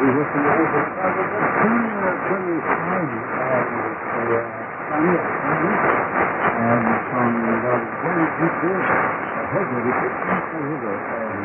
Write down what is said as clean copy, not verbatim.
Is this the way the father was? Very tiny, and from the very deep water, a head of it, the river,